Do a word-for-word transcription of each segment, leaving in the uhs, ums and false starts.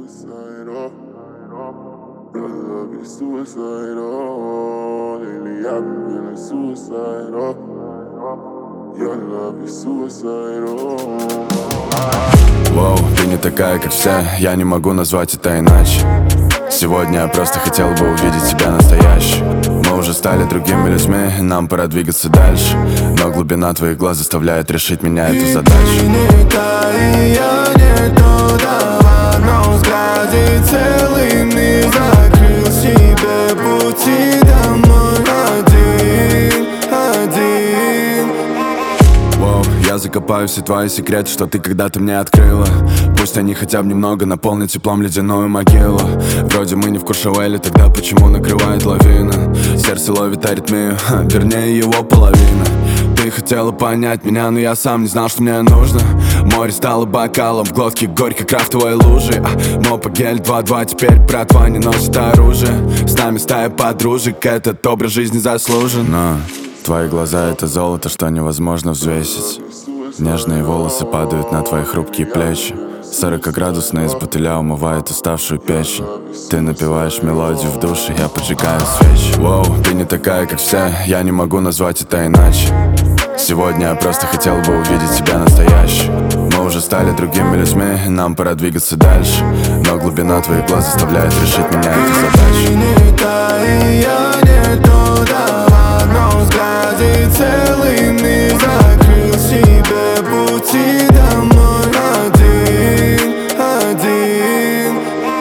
suicidal. Your love is suicidal. Lately I've been feeling suicidal. Your love is suicidal. Воу, ты не такая, как все, я не могу назвать это иначе. Сегодня я просто хотел бы увидеть тебя настоящей. Мы уже стали другими людьми, нам пора двигаться дальше. Но глубина твоих глаз заставляет решить меня эту задачу. И ты не та, и я не то, да, в одном взгляде целый мир закрыл себе пути домой. Один, один. Воу, я закопаю все твои секреты, что ты когда-то мне открыла. Пусть они хотя бы немного наполнят теплом ледяную могилу. Вроде мы не в Куршавеле, тогда почему накрывает лавина? Сердце ловит аритмию, ха, вернее его половина. Ты хотела понять меня, но я сам не знал, что мне нужно. Море стало бокалом, в глотке горько крафтовой лужи. а, Мопа гель два-два, теперь братва не носит оружие. С нами стая подружек, этот образ жизни заслужен. Но твои глаза — это золото, что невозможно взвесить. Нежные волосы падают на твои хрупкие плечи. Сорокаградусная из бутыля умывает уставшую печень. Ты напеваешь мелодию в душе, я поджигаю свечи. Воу, ты не такая, как все, я не могу назвать это иначе. Сегодня я просто хотел бы увидеть тебя настоящей. Мы уже стали другими людьми, нам пора двигаться дальше. Но глубина твоих глаз заставляет решить меня эту задачу. Ты не та, и я не то, да, в одном взгляде целый мир закрыл себе пути домой. Один, один.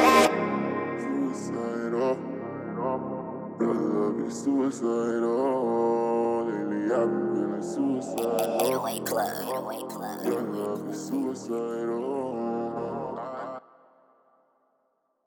Suicidal. Your love is suicidal. Lately I've been feeling suicidal. eight oh eight Club, eight oh eight Club. Your love is suicidal.